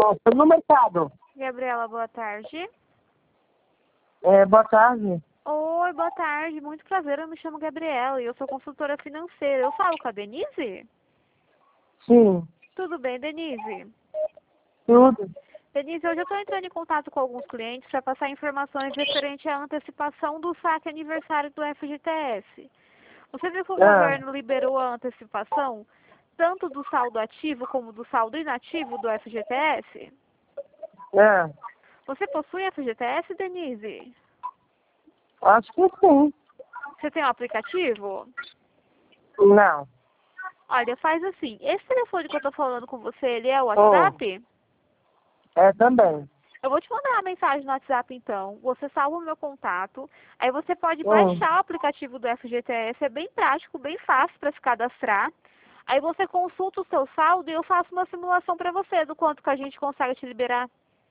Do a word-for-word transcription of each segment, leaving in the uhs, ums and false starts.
tô, tô no mercado. Gabriela, boa tarde. É, boa tarde. Oi, boa tarde. Muito prazer, eu me chamo Gabriela e eu sou consultora financeira. Eu falo com a Denise? Sim, Tudo bem, Denise? tudo. Denise, hoje eu estou entrando em contato com alguns clientes para passar informações referente à antecipação do saque aniversário do F G T S. Você viu que o Ah, governo liberou a antecipação tanto do saldo ativo como do saldo inativo do F G T S? é, Você possui F G T S, Denise? acho que sim. Você tem um aplicativo? Não. Olha, faz assim. Esse telefone que eu tô falando com você, ele é o Oh, WhatsApp? é também. Eu vou te mandar uma mensagem no WhatsApp, então. Você salva o meu contato. Aí você pode Oh, baixar o aplicativo do F G T S. É bem prático, bem fácil para se cadastrar. Aí você consulta o seu saldo e eu faço uma simulação para você do quanto que a gente consegue te liberar.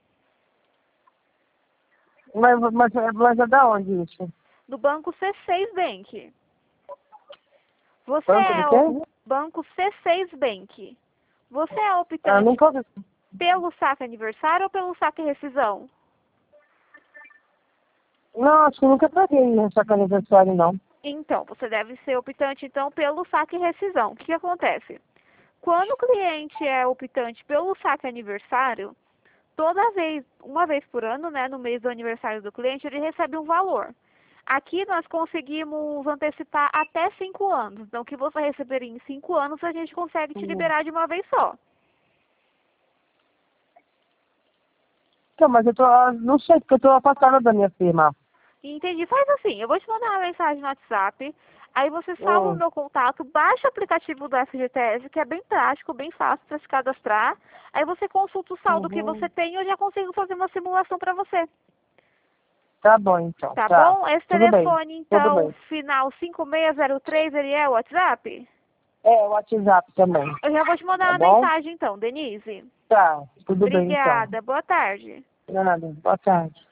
mas, mas, mas é da onde isso? No Banco C seis Bank. Você Banco do é o quê? Banco C seis Bank. Você é Ah, optante nunca ouvi. pelo saque aniversário ou pelo saque rescisão? Não, acho que nunca paguei nessa aniversário, não. Então, você deve ser optante, então, pelo saque rescisão. O que, que acontece? Quando o cliente é optante pelo saque aniversário, toda vez, uma vez por ano, né, no mês do aniversário do cliente, ele recebe um valor. Aqui nós conseguimos antecipar até cinco anos. Então, o que você receberia em cinco anos, a gente consegue te Hum. liberar de uma vez só. Então, mas eu tô, não sei, porque eu tô afastada da minha firma. Entendi. Faz assim, eu vou te mandar uma mensagem no WhatsApp, aí você salva o Hum, meu contato, baixa o aplicativo do F G T S, que é bem prático, bem fácil para se cadastrar. Aí você consulta o saldo que você uhum. tem e eu já consigo fazer uma simulação para você. Tá bom, então. Tá Tá. bom? Esse Tudo bem. telefone, Tudo então, bem. final cinco seis zero três, ele é o WhatsApp? É, o WhatsApp também. Eu já vou te mandar Tá uma bom? mensagem então, Denise. Tá. Tudo bem, então. Obrigada. Boa tarde. Nada. Boa tarde.